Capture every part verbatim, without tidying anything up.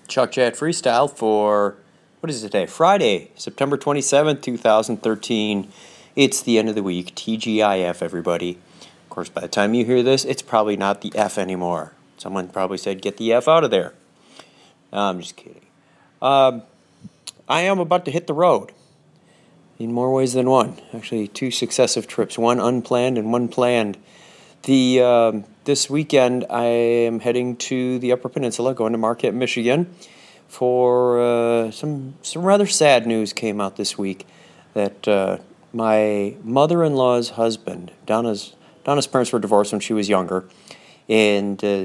Chuck Chat Freestyle for, what is it today? Friday, September twenty-seventh, twenty thirteen. It's the end of the week. T G I F, everybody. Of course, by the time you hear this, it's probably not the F anymore. Someone probably said, get the F out of there. No, I'm just kidding. Um, I am about to hit the road in more ways than one. Actually, two successive trips, one unplanned and one planned. The um, This weekend, I am heading to the Upper Peninsula, going to Marquette, Michigan, for uh, some some rather sad news came out this week that uh, my mother-in-law's husband, Donna's Donna's parents were divorced when she was younger, and uh,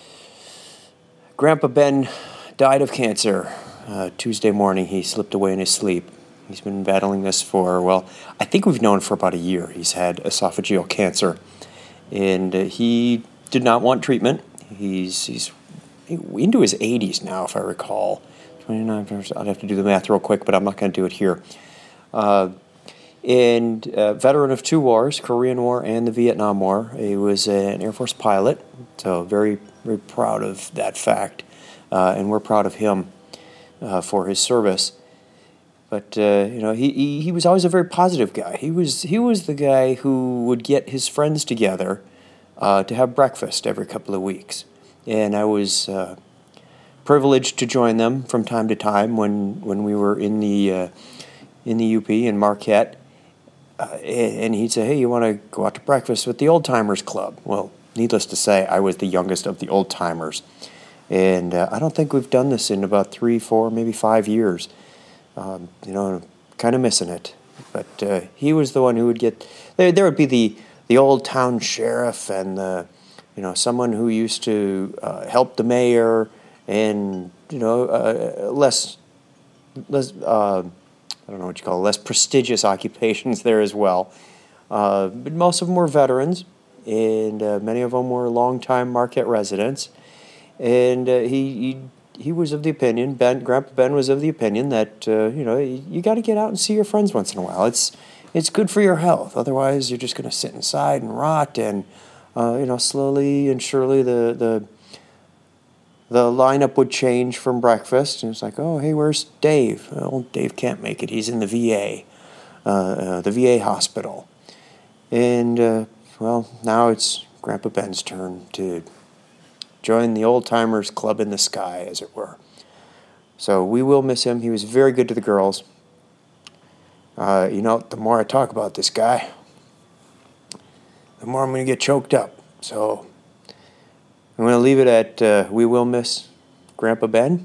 Grandpa Ben died of cancer uh, Tuesday morning. He slipped away in his sleep. He's been battling this for, well, I think we've known for about a year. He's had esophageal cancer. And uh, he did not want treatment. He's he's into his eighties now, if I recall. twenty-nine, I'd have to do the math real quick, but I'm not going to do it here. Uh, and uh, veteran of two wars, Korean War and the Vietnam War. He was an Air Force pilot, so very, very proud of that fact. Uh, and we're proud of him uh, for his service. But uh, you know, he, he he was always a very positive guy. He was he was the guy who would get his friends together uh, to have breakfast every couple of weeks, and I was uh, privileged to join them from time to time when, when we were in the uh, in the U P in Marquette. Uh, and he'd say, "Hey, you want to go out to breakfast with the Old Timers Club?" Well, needless to say, I was the youngest of the old timers, and uh, I don't think we've done this in about three, four, maybe five years. Um, you know, kind of missing it. But uh, he was the one who would get, there, there would be the, the old town sheriff and, the, you know, someone who used to uh, help the mayor and, you know, uh, less, less uh, I don't know what you call it, less prestigious occupations there as well. Uh, but most of them were veterans, and uh, many of them were longtime Marquette residents. And uh, he, he He was of the opinion, Ben, Grandpa Ben was of the opinion that, uh, you know, you, you got to get out and see your friends once in a while. It's it's good for your health. Otherwise, you're just going to sit inside and rot. And, uh, you know, slowly and surely the, the the lineup would change from breakfast. And it's like, oh, hey, where's Dave? Oh, Dave can't make it. He's in the V A, uh, uh, the V A hospital. And, uh, well, now it's Grandpa Ben's turn to join the Old Timers Club in the sky, as it were. So we will miss him. He was very good to the girls. Uh, you know, the more I talk about this guy, the more I'm going to get choked up. So I'm going to leave it at uh, we will miss Grandpa Ben.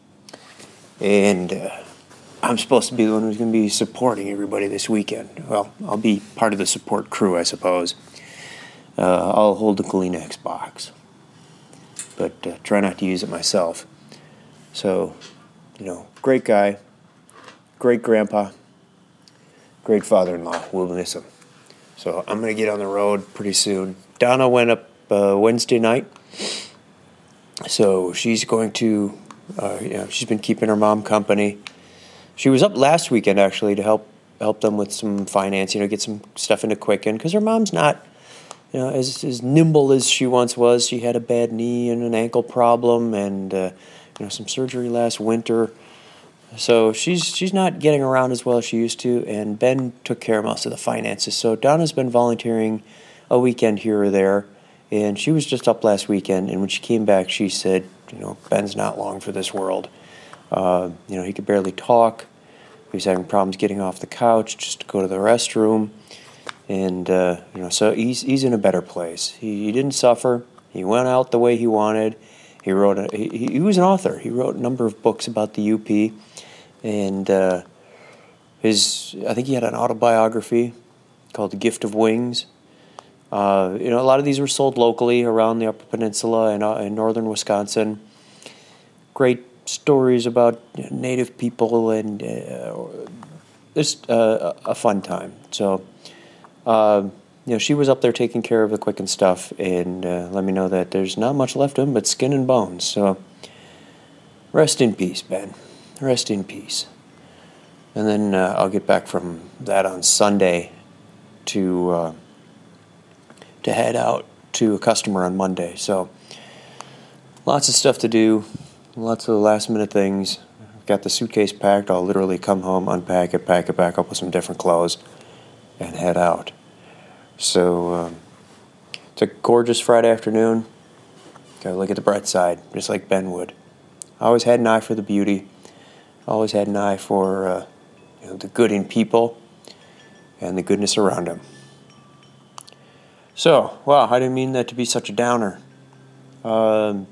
And uh, I'm supposed to be the one who's going to be supporting everybody this weekend. Well, I'll be part of the support crew, I suppose. Uh, I'll hold the Kleenex box, but uh, try not to use it myself. So, you know, great guy, great grandpa, great father-in-law. We'll miss him. So I'm going to get on the road pretty soon. Donna went up uh, Wednesday night, so she's going to, uh, you know, she's been keeping her mom company. She was up last weekend, actually, to help help them with some finance, you know, get some stuff into Quicken, because her mom's not, you know, as as nimble as she once was. She had a bad knee and an ankle problem, and uh, you know, some surgery last winter. So she's she's not getting around as well as she used to. And Ben took care of most of the finances. So Donna's been volunteering a weekend here or there, and she was just up last weekend. And when she came back, she said, you know, Ben's not long for this world. Uh, you know, he could barely talk. He was having problems getting off the couch just to go to the restroom. And, uh, you know, so he's he's in a better place. He, he didn't suffer. He went out the way he wanted. He wrote, a, he, he was an author. He wrote a number of books about the U P. And uh, his, I think he had an autobiography called The Gift of Wings. Uh, you know, a lot of these were sold locally around the Upper Peninsula and uh, in northern Wisconsin. Great stories about, you know, Native people, and uh, just uh, a fun time. So, Uh, you know, she was up there taking care of the Quicken stuff, and uh, let me know that there's not much left of him but skin and bones. So, rest in peace, Ben. Rest in peace. And then uh, I'll get back from that on Sunday to uh, to head out to a customer on Monday. So, lots of stuff to do. lots of last minute things. Got the suitcase packed. I'll literally come home, unpack it, pack it back up with some different clothes, and head out. So um, it's a gorgeous Friday afternoon. Gotta look at the bright side, just like Ben would. I always had an eye for the beauty. Always had an eye for uh, you know, the good in people and the goodness around them. So, wow, I didn't mean that to be such a downer. Um,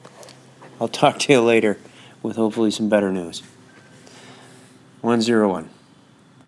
I'll talk to you later with hopefully some better news. one zero one.